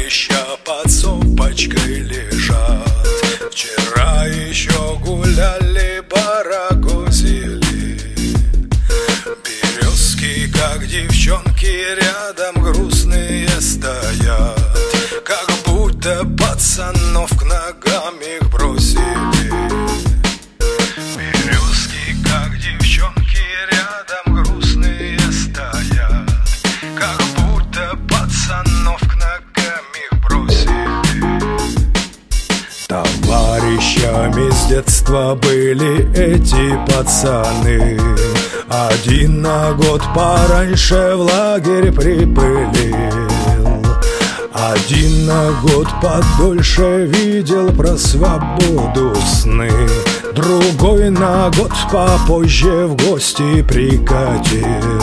товарища под сопочкой лежат. Вчера еще гуляли, барагозили. Березки, как девчонки, рядом грустные стоят, как будто пацанов к ногам их бросили. Березки, как девчонки, рядом грустные стоят, как будто пацанов к ногам их бросили. Товарищами с детства были эти пацаны. Один на год пораньше в лагерь припылил, один на год подольше видел про свободу сны, другой на год попозже в гости прикатил.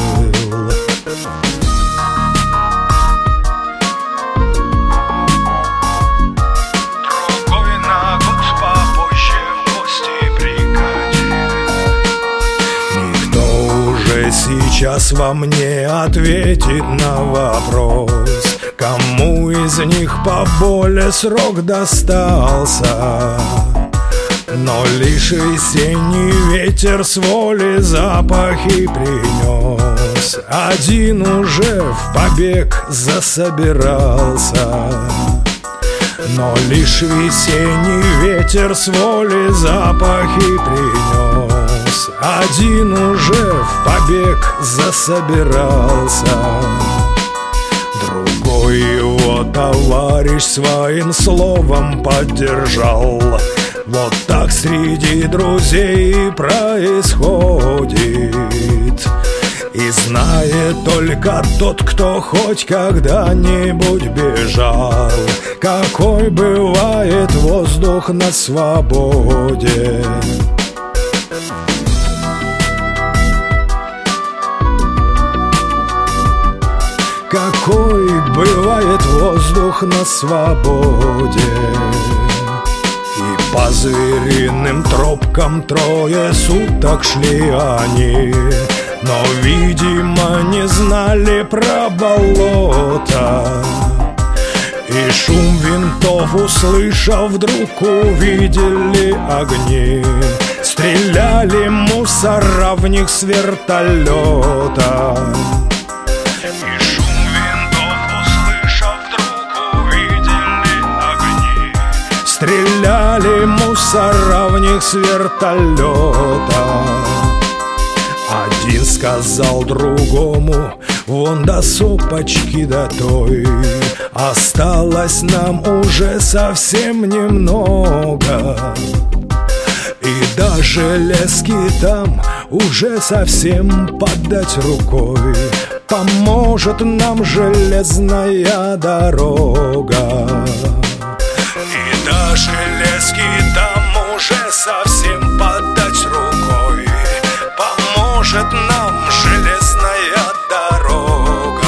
Сейчас вам не ответит на вопрос, кому из них поболее срок достался. Но лишь весенний ветер с воли запахи принес, один уже в побег засобирался. Но лишь весенний ветер с воли запахи принес, один уже в побег засобирался. Другой его товарищ своим словом поддержал. Вот так среди друзей происходит. И знает только тот, кто хоть когда-нибудь бежал, какой бывает воздух на свободе. Какой бывает воздух на свободе. И по звериным тропкам трое суток шли они, но, видимо, не знали про болото. И шум винтов услышав, вдруг увидели огни. Стреляли мусора в них с вертолета. И шум винтов услышав, вдруг увидели огни. Стреляли мусора в них с вертолета. Один сказал другому: вон до сопочки до той осталось нам уже совсем немного. И даже лески там уже совсем подать рукой, поможет нам железная дорога. И даже лески там уже совсем подать рукой, поможет нам железная дорога.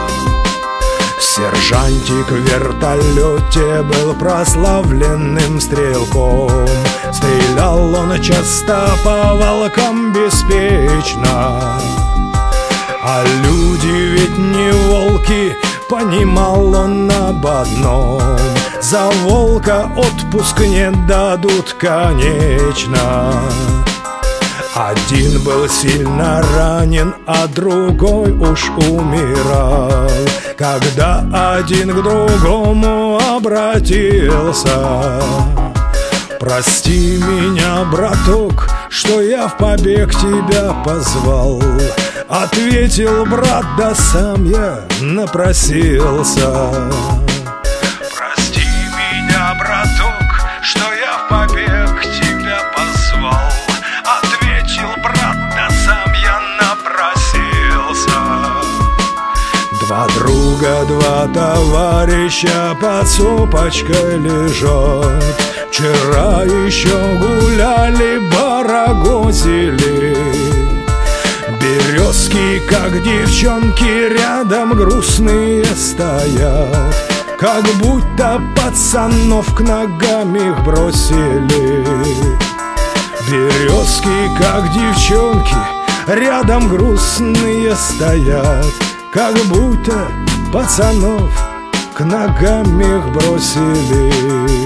Сержантик в вертолете был прославленным стрелком. Стрелял он часто по волкам беспечно. А люди ведь не волки, понимал он об одном: за волка отпуск не дадут, конечно. Один был сильно ранен, а другой уж умирал, когда один к другому обратился: прости меня, браток, что я в побег тебя позвал. Ответил брат: да сам я напросился. Прости меня, браток, что я в побег тебя позвал. Ответил брат: да сам я напросился. Два друга, два товарища под сопочкой лежат. Вчера еще гуляли, барагозили. Березки, как девчонки, рядом грустные стоят, как будто пацанов к ногам их бросили. Березки, как девчонки, рядом грустные стоят, как будто пацанов к ногам их бросили.